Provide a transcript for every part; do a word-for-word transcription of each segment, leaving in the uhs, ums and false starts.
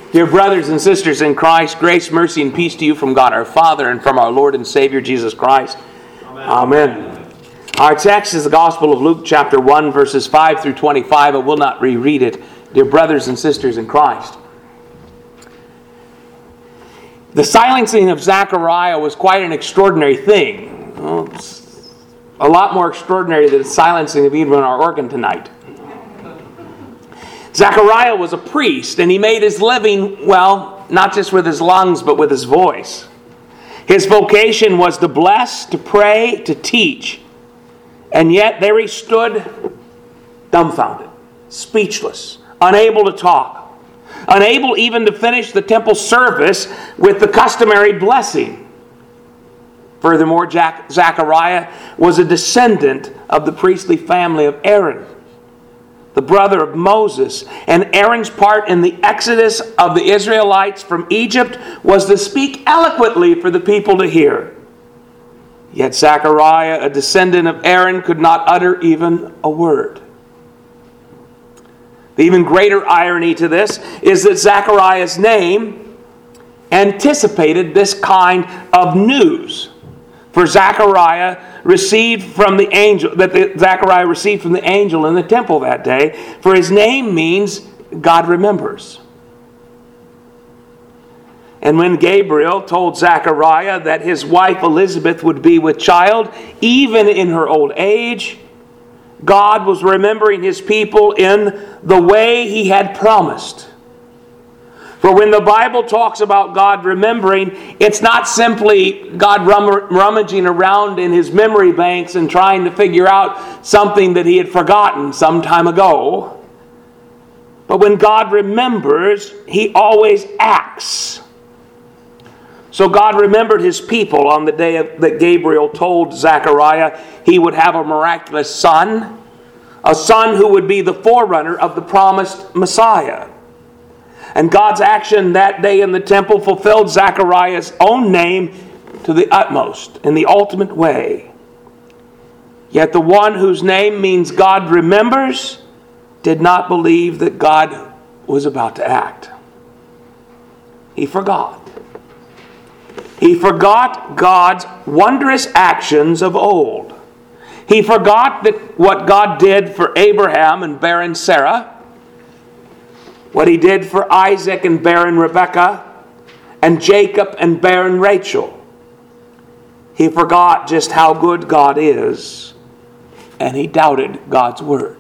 Dear brothers and sisters in Christ, grace, mercy, and peace to you from God our Father and from our Lord and Savior Jesus Christ. Amen. Amen. Our text is the Gospel of Luke chapter one, verses five through twenty-five. I will not reread it. Dear brothers and sisters in Christ. The silencing of Zechariah was quite an extraordinary thing. Well, it's a lot more extraordinary than the silencing of even our organ tonight. Zechariah was a priest, and he made his living, well, not just with his lungs, but with his voice. His vocation was to bless, to pray, to teach. And yet there he stood dumbfounded, speechless, unable to talk, unable even to finish the temple service with the customary blessing. Furthermore, Zechariah was a descendant of the priestly family of Aaron, the brother of Moses, and Aaron's part in the exodus of the Israelites from Egypt was to speak eloquently for the people to hear. Yet Zechariah, a descendant of Aaron, could not utter even a word. The even greater irony to this is that Zechariah's name anticipated this kind of news. For Zechariah received from the angel, that the, Zechariah received from the angel in the temple that day, for his name means God remembers. And when Gabriel told Zechariah that his wife Elizabeth would be with child, even in her old age, God was remembering his people in the way he had promised. For when the Bible talks about God remembering, it's not simply God rum- rummaging around in his memory banks and trying to figure out something that he had forgotten some time ago. But when God remembers, he always acts. So God remembered his people on the day of, that Gabriel told Zechariah he would have a miraculous son, a son who would be the forerunner of the promised Messiah. And God's action that day in the temple fulfilled Zechariah's own name to the utmost, in the ultimate way. Yet the one whose name means God remembers did not believe that God was about to act. He forgot. He forgot God's wondrous actions of old. He forgot that what God did for Abraham and barren Sarah, what he did for Isaac and barren Rebekah, and Jacob and barren Rachel. He forgot just how good God is, and he doubted God's word.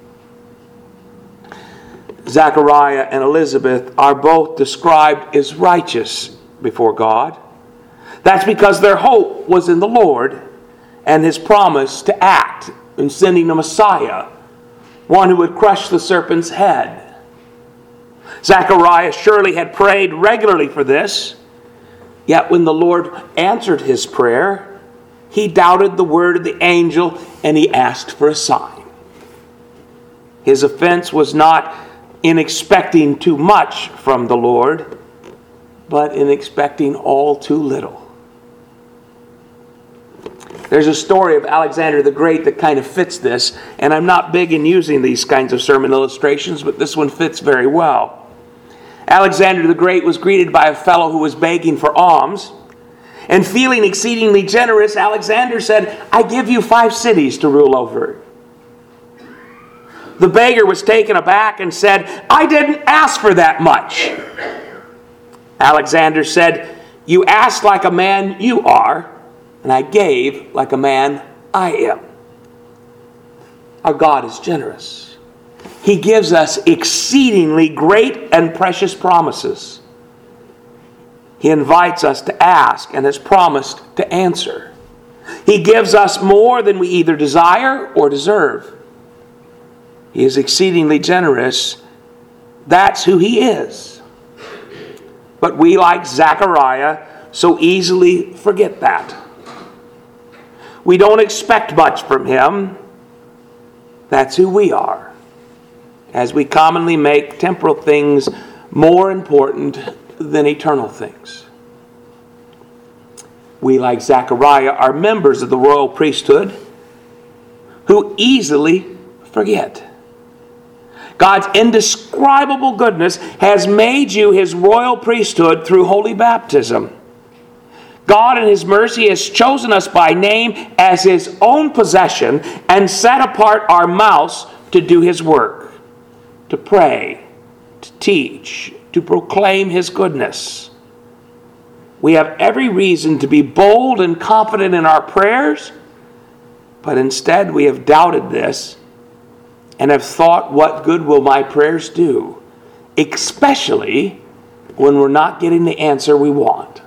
Zechariah and Elizabeth are both described as righteous before God. That's because their hope was in the Lord and his promise to act in sending a Messiah, one who would crush the serpent's head. Zechariah surely had prayed regularly for this, yet when the Lord answered his prayer, he doubted the word of the angel and he asked for a sign. His offense was not in expecting too much from the Lord, but in expecting all too little. There's a story of Alexander the Great that kind of fits this, and I'm not big in using these kinds of sermon illustrations, but this one fits very well. Alexander the Great was greeted by a fellow who was begging for alms, and feeling exceedingly generous, Alexander said, "I give you five cities to rule over." The beggar was taken aback and said, "I didn't ask for that much." Alexander said, "You asked like a man you are, and I gave like a man I am." Our God is generous. He gives us exceedingly great and precious promises. He invites us to ask and has promised to answer. He gives us more than we either desire or deserve. He is exceedingly generous. That's who he is. But we, like Zechariah, so easily forget that. We don't expect much from him. That's who we are, as we commonly make temporal things more important than eternal things. We, like Zechariah, are members of the royal priesthood who easily forget. God's indescribable goodness has made you His royal priesthood through holy baptism. God in His mercy has chosen us by name as His own possession and set apart our mouths to do His work, to pray, to teach, to proclaim His goodness. We have every reason to be bold and confident in our prayers, but instead we have doubted this and have thought, what good will my prayers do? Especially when we're not getting the answer we want.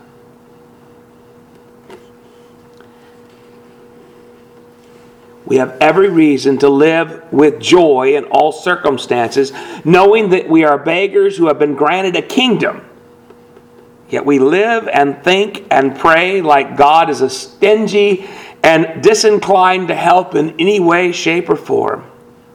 We have every reason to live with joy in all circumstances, knowing that we are beggars who have been granted a kingdom. Yet we live and think and pray like God is a stingy and disinclined to help in any way, shape, or form.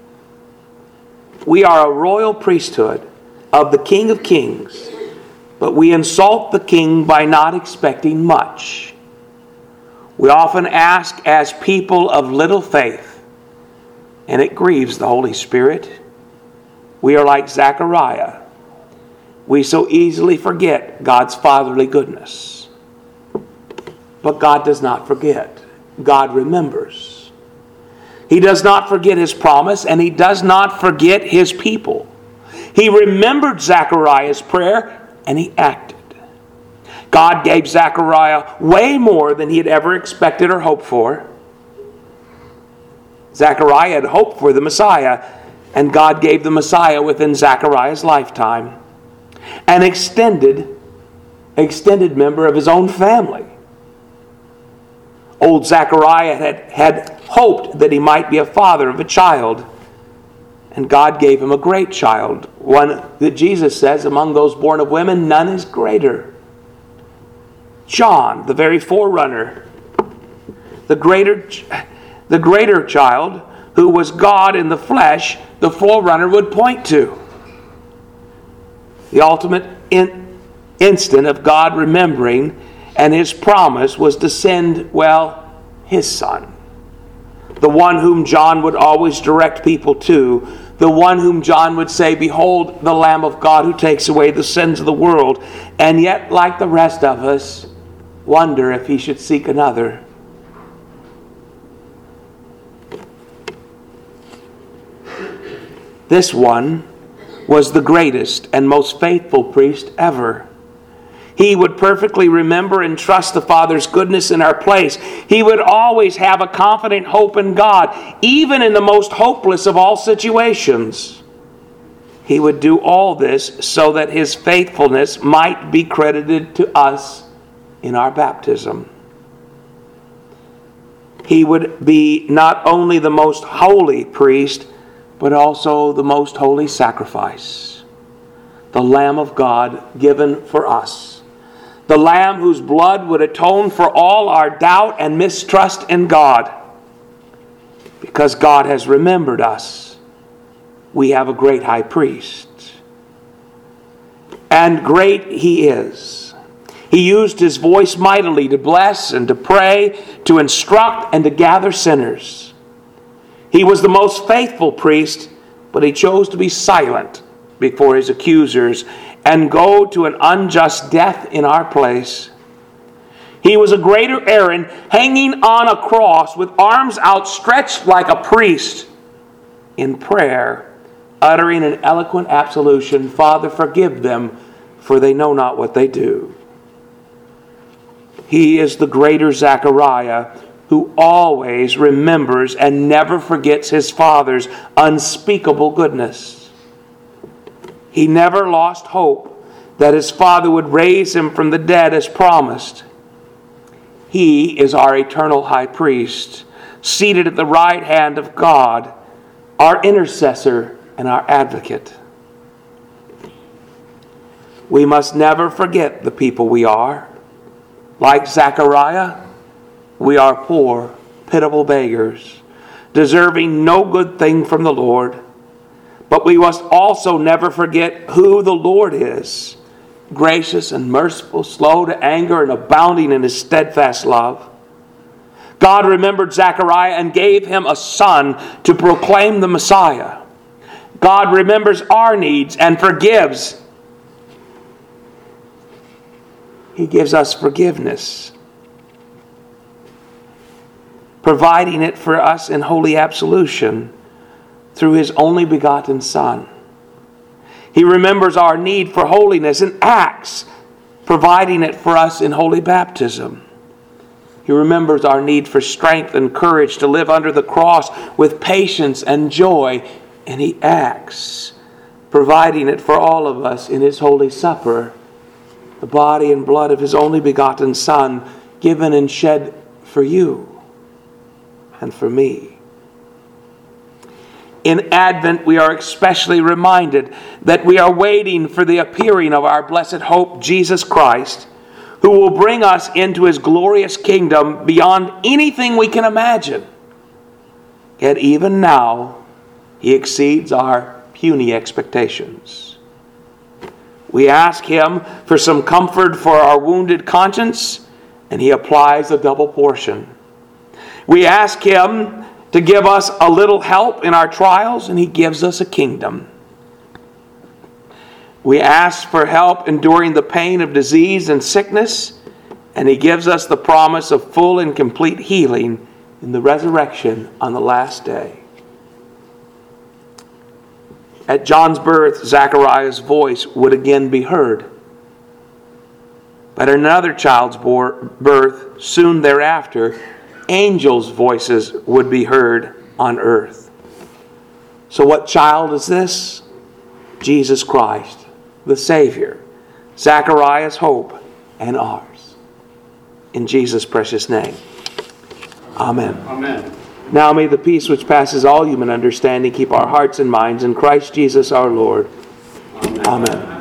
We are a royal priesthood of the King of Kings, but we insult the King by not expecting much. We often ask as people of little faith, and it grieves the Holy Spirit. We are like Zechariah. We so easily forget God's fatherly goodness. But God does not forget. God remembers. He does not forget His promise, and He does not forget His people. He remembered Zechariah's prayer, and He acted. God gave Zechariah way more than he had ever expected or hoped for. Zechariah had hoped for the Messiah, and God gave the Messiah within Zechariah's lifetime. An extended, extended member of his own family. Old Zechariah had, had hoped that he might be a father of a child, and God gave him a great child, one that Jesus says, among those born of women, none is greater. John, the very forerunner, the greater, the greater child who was God in the flesh, the forerunner would point to. The ultimate in, instant of God remembering and His promise was to send, well, His Son. The one whom John would always direct people to. The one whom John would say, behold, the Lamb of God who takes away the sins of the world. And yet, like the rest of us, wonder if he should seek another. This one was the greatest and most faithful priest ever. He would perfectly remember and trust the Father's goodness in our place. He would always have a confident hope in God, even in the most hopeless of all situations. He would do all this so that His faithfulness might be credited to us in our baptism. He would be not only the most holy priest, but also the most holy sacrifice. The Lamb of God given for us. The Lamb whose blood would atone for all our doubt and mistrust in God. Because God has remembered us, we have a great high priest. And great He is. He used His voice mightily to bless and to pray, to instruct and to gather sinners. He was the most faithful priest, but He chose to be silent before His accusers and go to an unjust death in our place. He was a greater Aaron, hanging on a cross with arms outstretched like a priest in prayer, uttering an eloquent absolution, Father, forgive them, for they know not what they do. He is the greater Zechariah who always remembers and never forgets his Father's unspeakable goodness. He never lost hope that his Father would raise him from the dead as promised. He is our eternal high priest, seated at the right hand of God, our intercessor and our advocate. We must never forget the people we are. Like Zechariah, we are poor, pitiable beggars, deserving no good thing from the Lord. But we must also never forget who the Lord is, gracious and merciful, slow to anger, and abounding in His steadfast love. God remembered Zechariah and gave him a son to proclaim the Messiah. God remembers our needs and forgives. He gives us forgiveness, providing it for us in holy absolution through His only begotten Son. He remembers our need for holiness and acts, providing it for us in holy baptism. He remembers our need for strength and courage to live under the cross with patience and joy, and He acts, providing it for all of us in His Holy Supper, the body and blood of His only begotten Son, given and shed for you and for me. In Advent, we are especially reminded that we are waiting for the appearing of our blessed hope, Jesus Christ, who will bring us into His glorious kingdom beyond anything we can imagine. Yet even now, He exceeds our puny expectations. We ask Him for some comfort for our wounded conscience, and He applies a double portion. We ask Him to give us a little help in our trials, and He gives us a kingdom. We ask for help enduring the pain of disease and sickness, and He gives us the promise of full and complete healing in the resurrection on the last day. At John's birth, Zachariah's voice would again be heard. But at another child's birth, soon thereafter, angels' voices would be heard on earth. So what child is this? Jesus Christ, the Savior, Zachariah's hope and ours. In Jesus' precious name. Amen. Amen. Now may the peace which passes all human understanding keep our hearts and minds in Christ Jesus our Lord. Amen. Amen.